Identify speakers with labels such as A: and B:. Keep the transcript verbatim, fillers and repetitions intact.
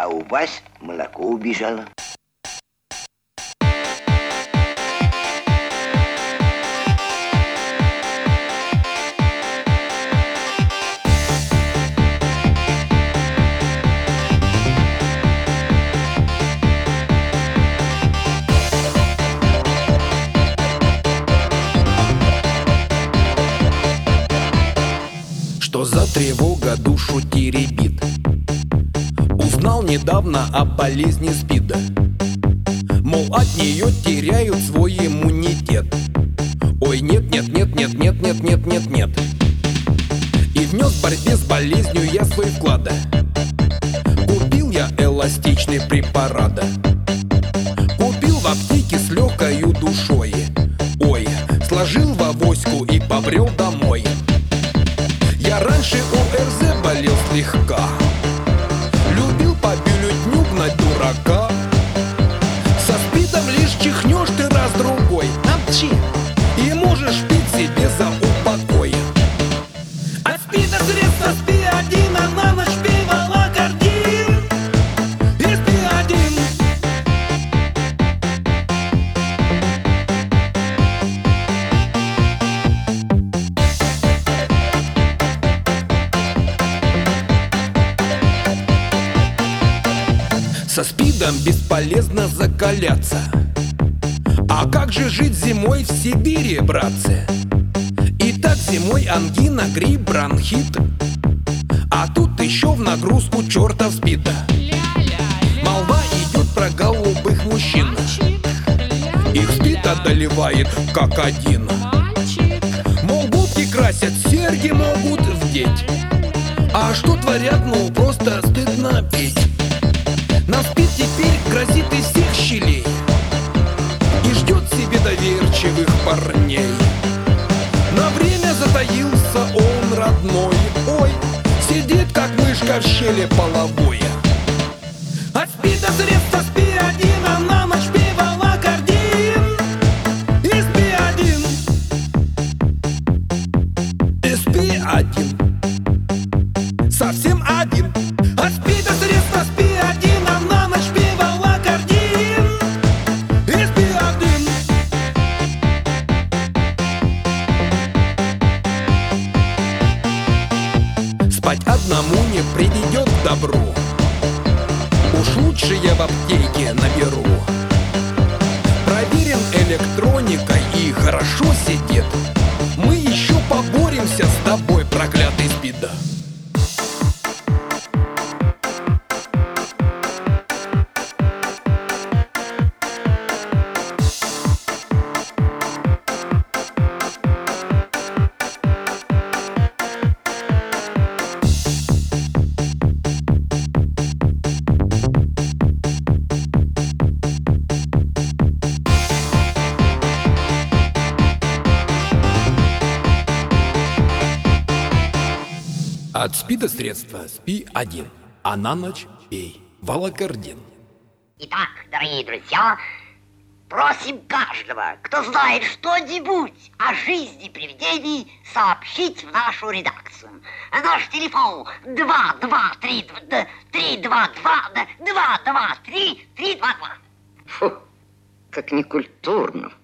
A: а у вас молоко убежало.
B: Что за тревога душу теребит? Узнал недавно о болезни СПИДа. Мол, от нее теряют свой иммунитет. Ой, нет, нет, нет, нет, нет, нет, нет, нет, нет. И внес в борьбе с болезнью я свой вклад. Купил я эластичный препарат. Купил в аптеке с легкою душой. Ой, сложил в авоську и побрел домой. Я раньше ОРЗ болел слегка, любил по бюллетню гнать дурака. Со СПИДом лишь чихнешь ты раз-другой, апчи, и можешь пить себе за упокой. От СПИДа средства спи один, а на ночь пей волокордин. И спи один. Со СПИДом бесполезно закаляться. А как же жить зимой в Сибири, братцы? И так зимой ангина, грипп, бронхит. А тут еще в нагрузку чертов СПИДа. Молва идет про голубых мужчин. Их СПИД одолевает как один. Мол, губки красят, серьги могут вдеть. А что творят, ну просто стыдно петь. Нам СПИД теперь грозит из всех щелей и ждет себе доверчивых парней. На время затаился он родной. Ой, сидит как мышка в щели половой. От СПИДа средства спи один, а на ночь пей волокордин. И спи один. И спи один. Совсем один. От СПИДа средства спи один, а на ночь пей волокордин. И спи один. Спать одному не приведет к добру. Уж лучше я в аптеке наберу. Проверен электроникой и хорошо сидит. Мы еще поборемся с тобой, проклятый СПИД. От СПИДа средства спи один, а на ночь пей волокордин.
C: Итак, дорогие друзья, просим каждого, кто знает что-нибудь о жизни привидений, сообщить в нашу редакцию. Наш телефон два два три три два два два два три три два два.
D: Фу, как некультурно.